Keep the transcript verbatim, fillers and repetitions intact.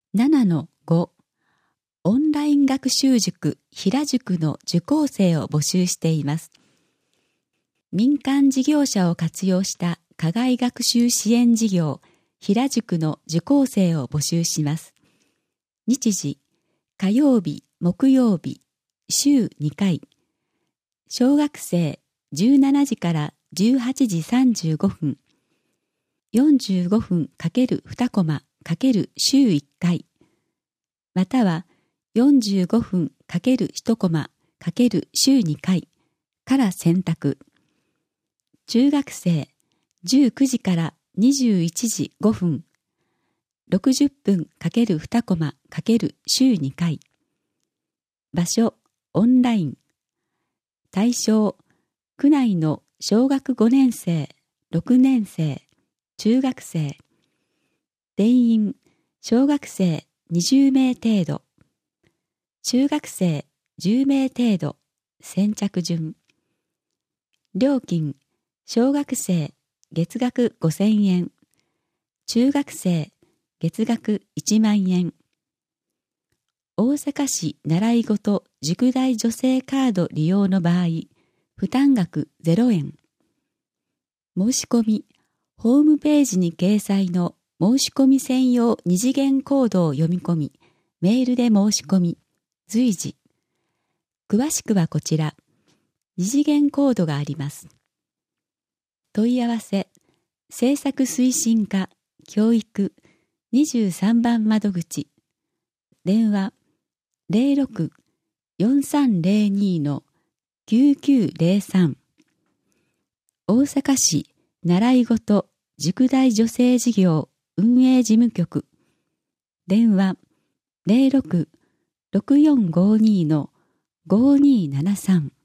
ななのご オンライン学習塾平塾の受講生を募集しています。民間事業者を活用した課外学習支援事業平塾の受講生を募集します。日時、火曜日、木曜日、週にかい。小学生じゅうしちじからじゅうはちじさんじゅうごふん。よんじゅうごふん ×に コマ×週いっかい。またはよんじゅうごふん ×いち コマ×週にかいから選択。中学生じゅうくじからにじゅういちじごふん。ろくじゅっぷん ×に コマ×週にかい。場所、オンライン。対象、区内の小学ごねん生、ろくねん生、中学生。定員、小学生にじゅうめい程度。中学生じゅうめい程度。先着順。料金、小学生月額ごせんえん。中学生月額いちまんえん。大阪市習い事塾代助成カード利用の場合、負担額ゼロえん。申し込み、ホームページに掲載の申し込み専用二次元コードを読み込み、メールで申し込み、随時。詳しくはこちら、二次元コードがあります。問い合わせ、政策推進課、教育、にじゅうさんばん窓口。電話、ゼロろく よんさんゼロに のきゅうきゅうゼロさん。大阪市習い事塾代助成事業運営事務局。電話、ゼロろく ろくよんごに のごにーななさん。